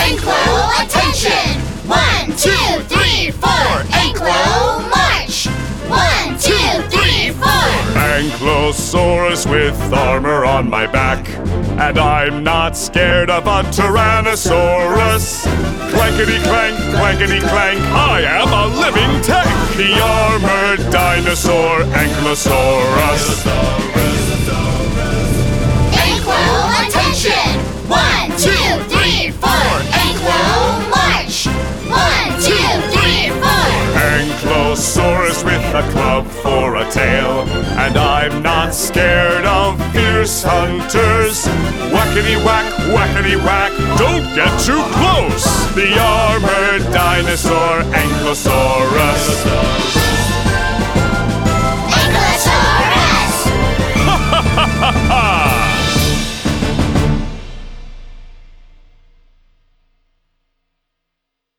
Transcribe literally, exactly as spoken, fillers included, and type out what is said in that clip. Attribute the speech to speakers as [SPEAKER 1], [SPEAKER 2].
[SPEAKER 1] Anklo, attention! One, two, three, four! Anklo, march! One, two, three, four!
[SPEAKER 2] Ankylosaurus with armor on my back, and I'm not scared of a Tyrannosaurus. Clankety clank, clankety clank, I am a living tank, the armored dinosaur Ankylosaurus.
[SPEAKER 1] Anklo, attention! One, two, three, four! Anklo, march! One, two, three, four!
[SPEAKER 2] Ankylosaurus with a club for a tail, and I'm not scared of fierce hunters. Whackety whack, whackety whack, don't get too close, the armored dinosaur Ankylosaurus.
[SPEAKER 1] Ankylosaurus!